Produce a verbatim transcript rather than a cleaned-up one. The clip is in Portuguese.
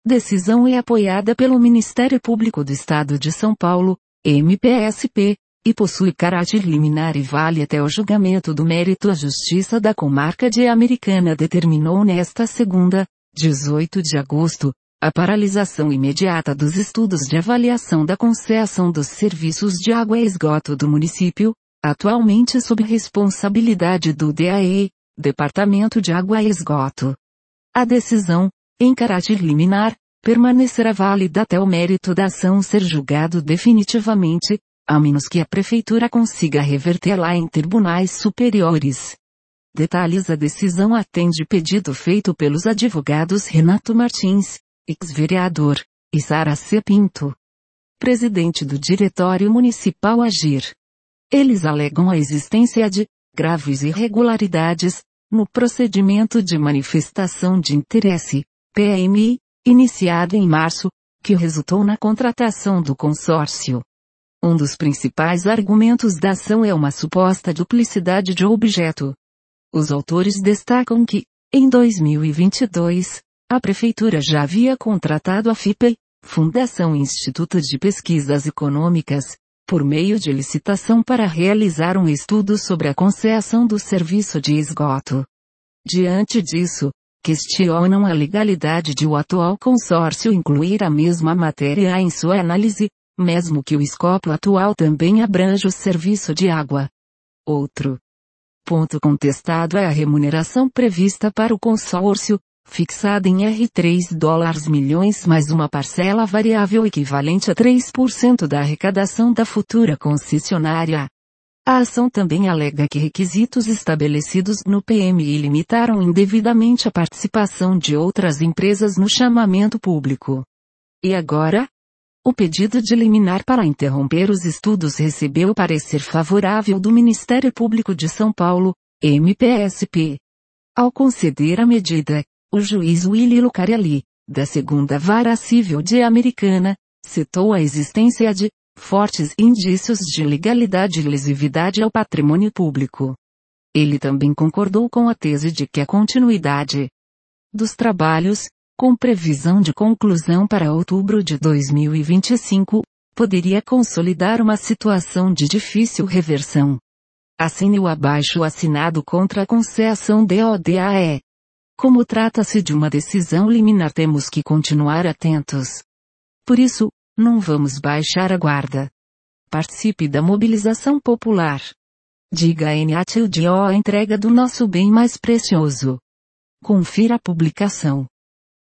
Decisão é apoiada pelo Ministério Público do Estado de São Paulo, M P S P, e possui caráter liminar e vale até o julgamento do mérito. A Justiça da Comarca de Americana determinou nesta segunda, dezoito de agosto, a paralisação imediata dos estudos de avaliação da concessão dos serviços de água e esgoto do município, atualmente sob responsabilidade do D A E, Departamento de Água e Esgoto. A decisão, em caráter liminar, permanecerá válida até o mérito da ação ser julgado definitivamente, a menos que a Prefeitura consiga revertê-la em tribunais superiores. Detalhes: a decisão atende pedido feito pelos advogados Renato Martins, ex-vereador, e Sara C. Pinto, presidente do Diretório Municipal Agir. Eles alegam a existência de graves irregularidades no procedimento de manifestação de interesse, P M I, iniciado em março, que resultou na contratação do consórcio. Um dos principais argumentos da ação é uma suposta duplicidade de objeto. Os autores destacam que, em dois mil e vinte e dois, a Prefeitura já havia contratado a F I P E, Fundação Instituto de Pesquisas Econômicas, por meio de licitação para realizar um estudo sobre a concessão do serviço de esgoto. Diante disso, questionam a legalidade de o atual consórcio incluir a mesma matéria em sua análise, mesmo que o escopo atual também abranja o serviço de água. Outro ponto contestado é a remuneração prevista para o consórcio, fixada em R três dólares milhões mais uma parcela variável equivalente a três por cento da arrecadação da futura concessionária. A ação também alega que requisitos estabelecidos no P M I limitaram indevidamente a participação de outras empresas no chamamento público. E agora? O pedido de liminar para interromper os estudos recebeu o parecer favorável do Ministério Público de São Paulo, M P S P. Ao conceder a medida, o juiz Willy Lucarelli, da segunda Vara Civil de Americana, citou a existência de fortes indícios de legalidade e lesividade ao patrimônio público. Ele também concordou com a tese de que a continuidade dos trabalhos, com previsão de conclusão para outubro de dois mil e vinte e cinco, poderia consolidar uma situação de difícil reversão. Assine o abaixo assinado contra a concessão D O D A E. Como trata-se de uma decisão liminar, temos que continuar atentos. Por isso, não vamos baixar a guarda. Participe da mobilização popular. Diga a N A T I L D O a entrega do nosso bem mais precioso. Confira a publicação.